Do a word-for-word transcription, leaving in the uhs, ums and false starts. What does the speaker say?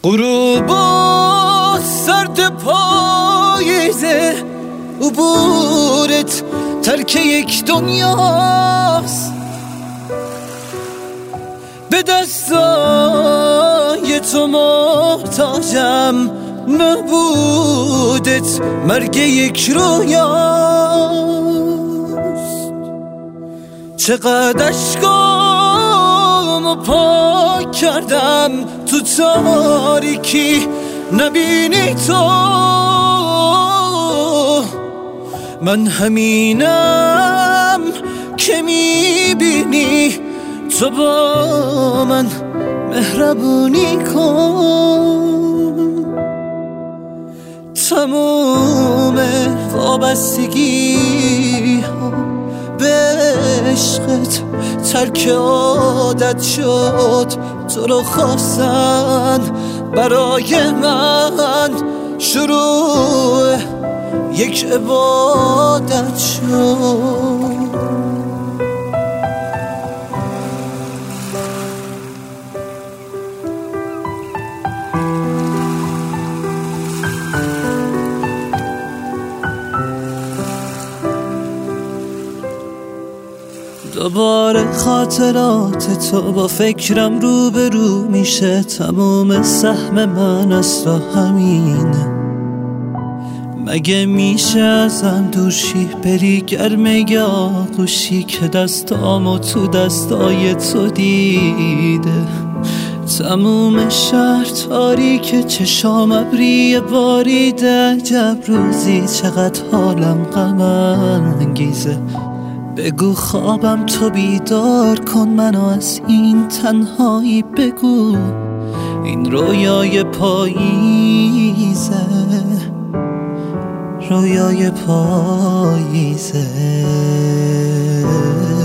غروب و سرد پاییزه، عبورت ترک یک دنیاست. به دستای تو محتاجم، نبودت مرگ یک رویاست. چقدر اشکامو پاک کردم تو تاریکی، نبینی تو. من همینم که میبینی، تو با من مهربونی کن. تموم وابستگی ها به عشقت ترک عادت شد. تو رو خواستن برای من شروع یک عبادت شد. دوباره خاطرات تو با فکرم رو به رو میشه. تموم سهم من از تو همینه. مگه میشه ازم دوشی بری گرمه یا آغوشی که دستامو تو دستای تو دیده. تموم شهر تاریکه، چشام ابری باریده. عجب روزی چقدر حالم غم انگیزه. بگو خوابم تو بیدار کن منو از این تنهایی. بگو این رویای پاییزه، رویای پاییزه.